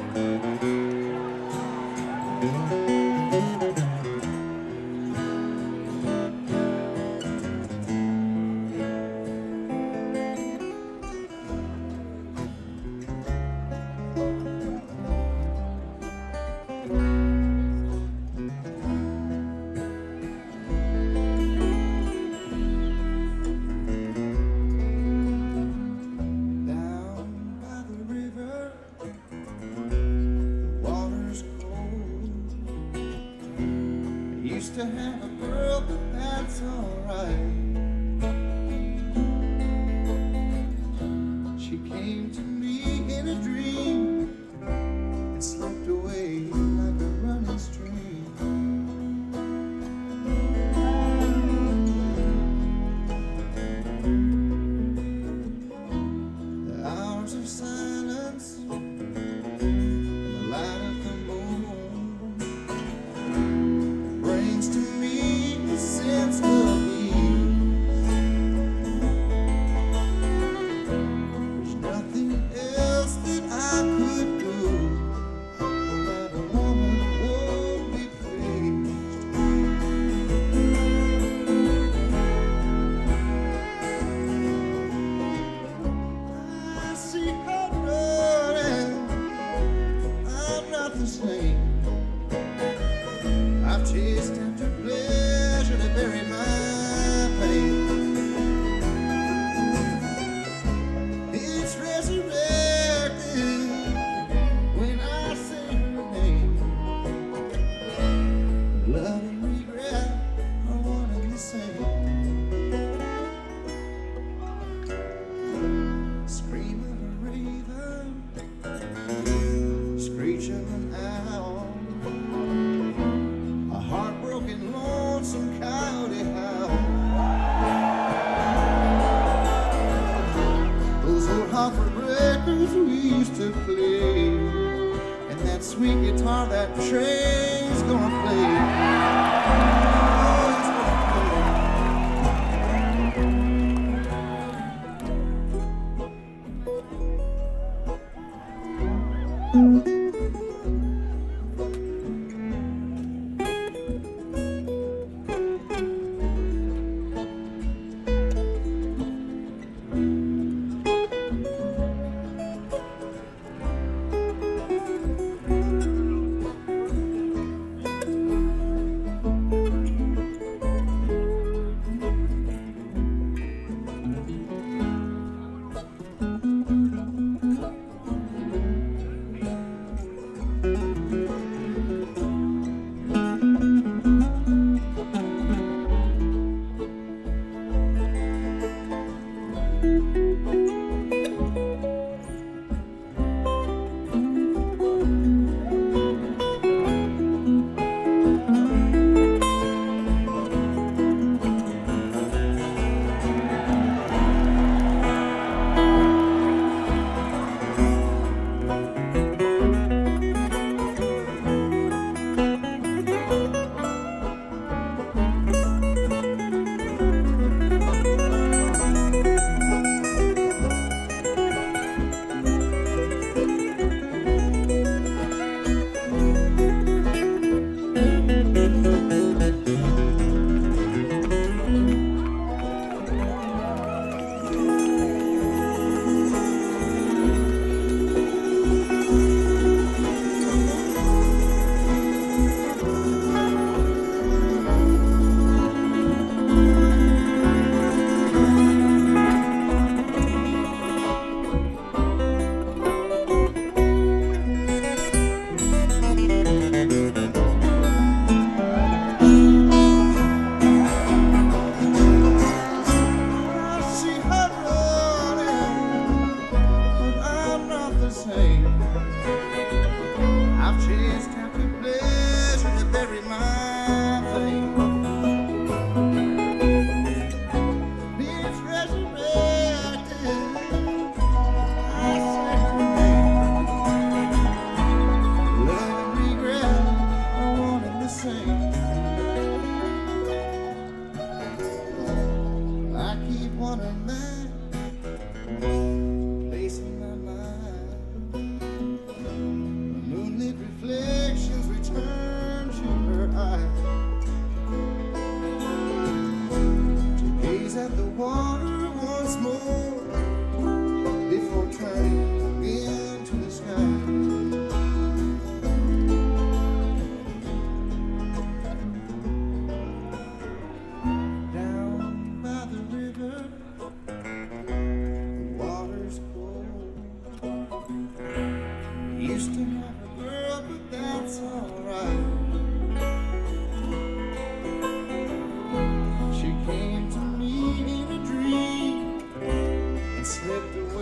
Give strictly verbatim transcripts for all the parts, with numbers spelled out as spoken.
Used to have a girl, but that's alright. She came to me in a dream and slipped away like a running stream. The hours of silence, the light of the moon brings to me a sense of ease. There's nothing else that I could do, or that a woman won't be pleased. I see her running, I'm not the same. I've chased after pleasure to bury my pain. It's resurrected when I say her name. Love and regret are one and the same. Scream of a raven, screech of an owl, a heartbroken, lonesome coyote howl. Those old Hartford records we used to play, and that sweet guitar that train's gonna play. Oh, it's gonna play.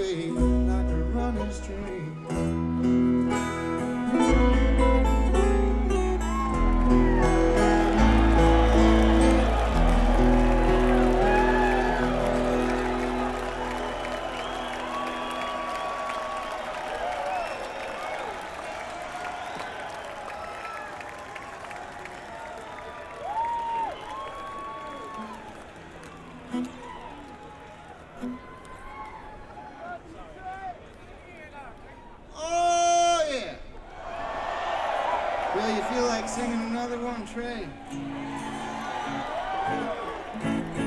away like a running stream. Oh, yeah. Well, you feel like singing another one, Trey?